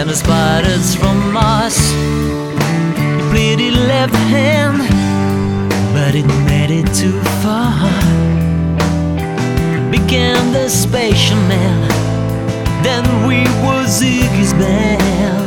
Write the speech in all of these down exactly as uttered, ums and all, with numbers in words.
and the spiders from Mars. He played it left hand, but it made it too far. Became the spaceman, then we were Ziggy's band.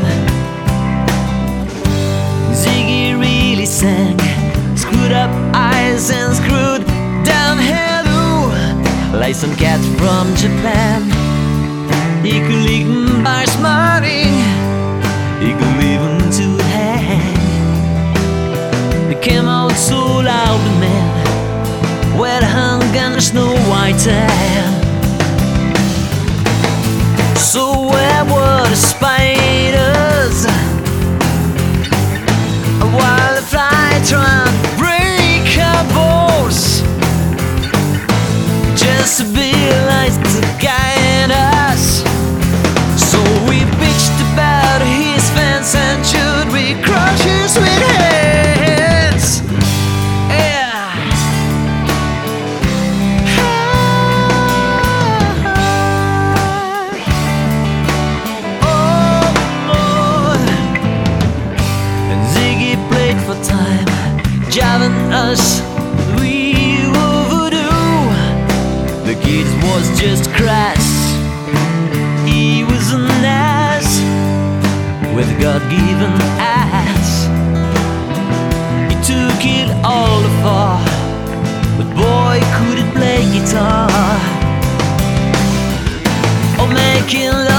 Ziggy really sang, screwed up eyes and screwed down hairdo, like some cat from Japan. He could lick by smarting, he could leave him to hang. He came out so loud, man, where hung and Snow White tan. So where were the spiders while the fly trying to break our bones? Just to be lights to guide us. So we bitched about his fence, and should we crush his sweet hands? Yeah. Oh Lord. And Ziggy played for time, jiving us. We were voodoo. The kid was just crass. He was an ass with a God-given ass. He took it all afar, but boy, could he play guitar. Oh, making love